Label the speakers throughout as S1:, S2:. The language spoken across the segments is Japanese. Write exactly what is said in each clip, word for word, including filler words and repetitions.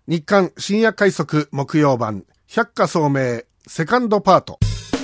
S1: 日刊深夜快速木曜版百花聡明セカンドパート。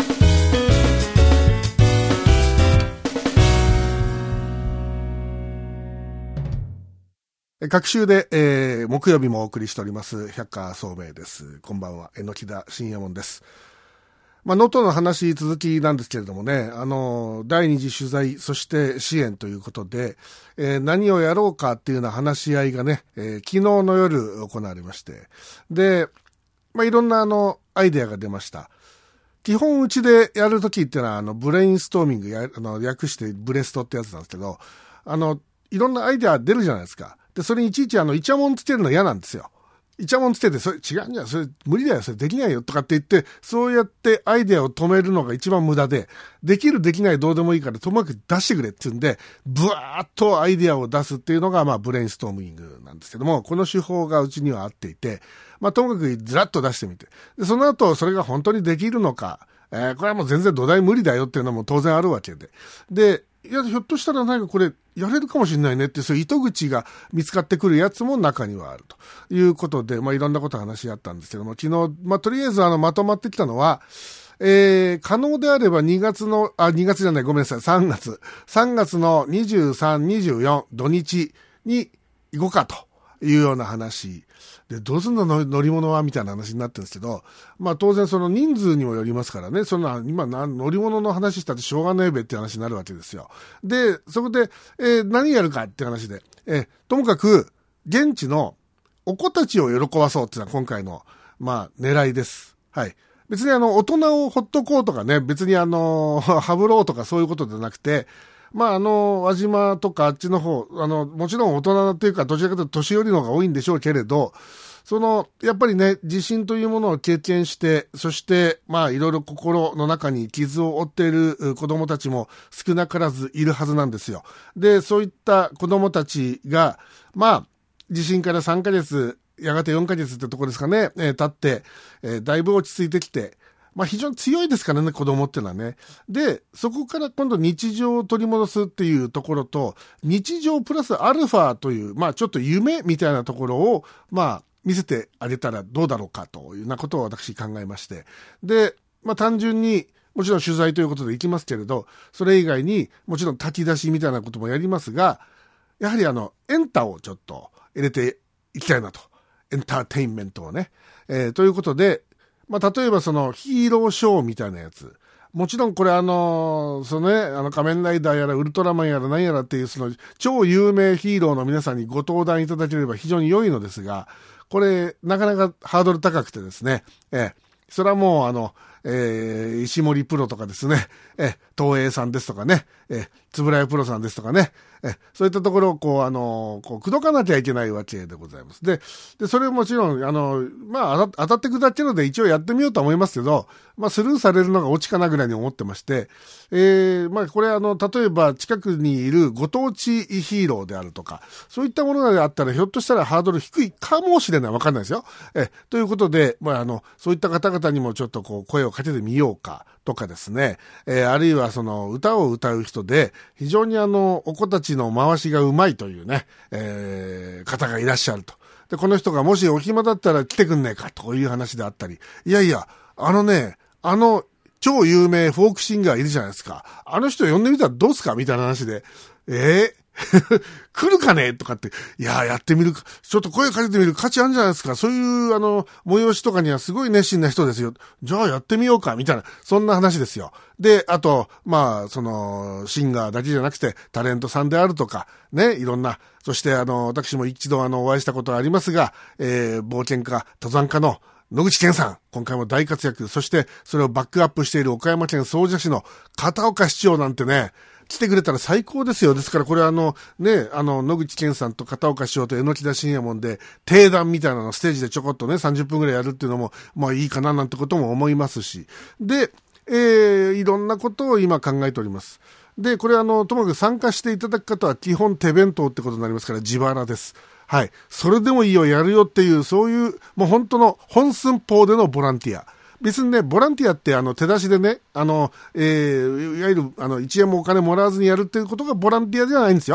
S1: 各週で、えー、木曜日もお送りしております百花聡明です。こんばんは、榎田信也門です。まあ、能登の話続きなんですけれどもね、あの、第二次取材、そして支援ということで、えー、何をやろうかっていうような話し合いがね、えー、昨日の夜行われまして、で、まあ、いろんなあの、アイデアが出ました。基本うちでやるときっていうのは、あの、ブレインストーミングや、あの、略してブレストってやつなんですけど、あの、いろんなアイデア出るじゃないですか。で、それにいちいちあの、イチャモンつけるの嫌なんですよ。イチャモンつけて、それ違うんじゃん、それ無理だよ、それできないよとかって言って、そうやってアイデアを止めるのが一番無駄で、できるできないどうでもいいからともかく出してくれって言うんで、ブワーッとアイデアを出すっていうのが、まあ、ブレインストーミングなんですけども、この手法がうちには合っていて、まあ、ともかくずらっと出してみて、で、その後、それが本当にできるのか、えー、これはもう全然土台無理だよっていうのも当然あるわけで。で、いや、ひょっとしたら何かこれ、やれるかもしれないねって、そういう糸口が見つかってくるやつも中にはあるということで、まあいろんなこと話し合ったんですけども、昨日、まあとりあえずあのまとまってきたのは、えー、可能であればにがつの、あ、にがつじゃない、ごめんなさい、さんがつ。さんがつのにじゅうさん、にじゅうよん、土日に行こうかというような話。で、どうすんの乗り物はみたいな話になってるんですけど、まあ当然その人数にもよりますからね、そんな、今乗り物の話したってしょうがねえべって話になるわけですよ。で、そこで、えー、何やるかって話で、えー、ともかく、現地のお子たちを喜ばそうっていうのは今回の、まあ狙いです。はい。別にあの、大人をほっとこうとかね、別にあの、はぶろうとかそういうことじゃなくて、まあ、あの、輪島とかあっちの方、あの、もちろん大人っていうか、どちらかというと年寄りの方が多いんでしょうけれど、その、やっぱりね、地震というものを経験して、そして、まあ、いろいろ心の中に傷を負っている子供たちも少なからずいるはずなんですよ。で、そういった子供たちが、まあ、地震からさんかげつ、やがてよんかげつってところですかね、えー、経って、えー、だいぶ落ち着いてきて、まあ非常に強いですからね、子供ってのはね。で、そこから今度日常を取り戻すっていうところと、日常プラスアルファという、まあちょっと夢みたいなところを、まあ見せてあげたらどうだろうかというようなことを私考えまして。で、まあ単純に、もちろん取材ということで行きますけれど、それ以外にもちろん炊き出しみたいなこともやりますが、やはりあの、エンタをちょっと入れていきたいなと。エンターテインメントをね。えー、ということで、まあ、例えばそのヒーローショーみたいなやつ。もちろんこれあの、そのね、あの仮面ライダーやらウルトラマンやら何やらっていうその超有名ヒーローの皆さんにご登壇いただければ非常に良いのですが、これなかなかハードル高くてですね、ええ、それはもうあの、えー、石森プロとかですね、え、東映さんですとかね、え、つぶらやプロさんですとかね、え、そういったところをこう、あの、こう、口説かなきゃいけないわけでございます。で、で、それもちろん、あの、まあ、当たってくだけので一応やってみようと思いますけど、まあ、スルーされるのがオチかなぐらいに思ってまして、えー、まあ、これあの、例えば近くにいるご当地ヒーローであるとか、そういったものがあったら、ひょっとしたらハードル低いかもしれない。わかんないですよ。え、ということで、まあ、あの、そういった方々にもちょっとこう、声をかけてみようか。とかですね、えー、あるいはその歌を歌う人で非常にあのお子たちの回しがうまいというね、えー、方がいらっしゃると。で、この人がもしお暇だったら来てくんねえかという話であったり、いやいや、あのね、あの超有名フォークシンガーいるじゃないですか。あの人呼んでみたらどうすかみたいな話で、えー来るかねとかって、いや、やってみるか、ちょっと声かけてみる価値あるんじゃないですか。そういう、あの、催しとかにはすごい熱心な人ですよ。じゃあやってみようか、みたいな、そんな話ですよ。で、あと、まあ、その、シンガーだけじゃなくて、タレントさんであるとか、ね、いろんな、そして、あの、私も一度、あの、お会いしたことがありますが、えー、冒険家、登山家の、野口健さん、今回も大活躍。そして、それをバックアップしている岡山県総社市の片岡市長なんてね、来てくれたら最高ですよ。ですからこれあの、ね、あの、野口健さんと片岡市長と榎田信也門で、定談みたいなのをステージでちょこっとね、さんじゅっぷんぐらいやるっていうのも、まあいいかななんてことも思いますし。で、えー、いろんなことを今考えております。で、これあの、ともかく参加していただく方は基本手弁当ってことになりますから、自腹です。はい。それでもいいよ、やるよっていう、そういう、もう本当の本寸法でのボランティア。別にね、ボランティアってあの手出しでね、あの、えー、いわゆるあのいちえんもお金もらわずにやるっていうことがボランティアじゃないんですよ。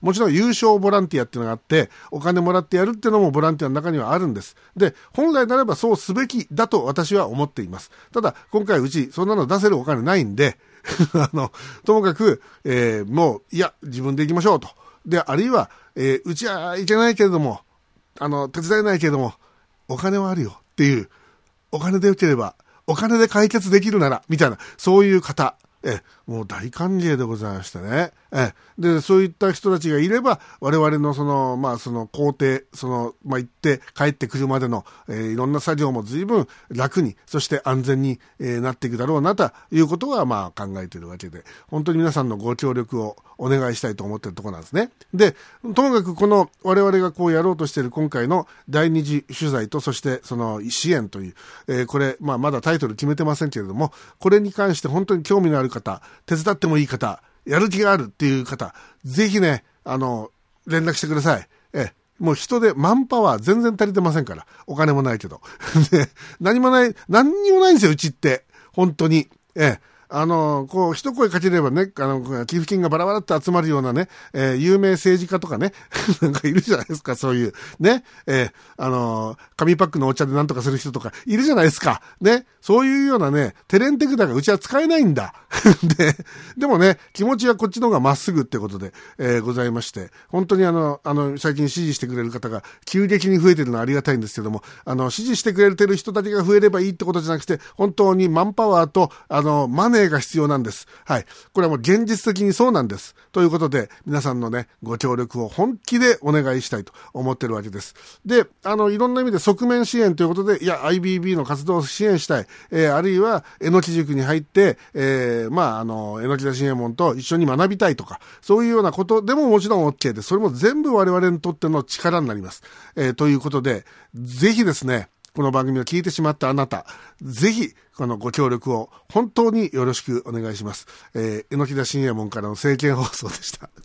S1: もちろん優勝ボランティアっていうのがあって、お金もらってやるっていうのもボランティアの中にはあるんです。で、本来ならばそうすべきだと私は思っています。ただ、今回うちそんなの出せるお金ないんで、あの、ともかく、えー、もう、いや、自分で行きましょうと。で、あるいは、えー、うちはいけないけれども、あの、手伝えないけれども、お金はあるよっていう、お金でよければ、お金で解決できるなら、みたいな、そういう方、え、もう大歓迎でございましてね。え、で、そういった人たちがいれば、我々のその、まあ、その工程、その、まあ、行って帰ってくるまでの、えー、いろんな作業も随分楽に、そして安全に、えー、なっていくだろうな、ということは、まあ、考えているわけで、本当に皆さんのご協力をお願いしたいと思っているところなんですね。で、ともかくこの我々がこうやろうとしている今回の第二次取材と、そしてその支援という、えー、これ、まあ、まだタイトル決めてませんけれども、これに関して本当に興味のある方、手伝ってもいい方、やる気があるっていう方、ぜひね、あの、連絡してください。え、もう人で、マンパワー全然足りてませんから。お金もないけど。で、何もない、何にもないんですよ、うちって。本当に。え、あの、こう、一声かければね、あの、寄付金がバラバラって集まるようなね、えー、有名政治家とかね、なんかいるじゃないですか、そういう、ね、えー、あの、紙パックのお茶でなんとかする人とかいるじゃないですか、ね、そういうようなね、テレンテクダがうちは使えないんだ。で、でもね、気持ちはこっちの方がまっすぐってことで、えー、ございまして、本当にあの、あの、最近支持してくれる方が急激に増えてるのはありがたいんですけども、あの、支持してくれてる人たちが増えればいいってことじゃなくて、本当にマンパワーと、あの、マネーが必要なんです。はい。これはもう現実的にそうなんです。ということで、皆さんのね、ご協力を本気でお願いしたいと思ってるわけです。で、あの、いろんな意味で側面支援ということで、いや、アイビービー の活動を支援したい。えー、あるいは、えのき塾に入って、えー、まあ、あの、えのきだ信右衛門と一緒に学びたいとか、そういうようなことでももちろん OK で、それも全部我々にとっての力になります。えー、ということで、ぜひですね、この番組を聞いてしまったあなた、ぜひ、このご協力を本当によろしくお願いします。えー、えのきだ信右衛門からの政見放送でした。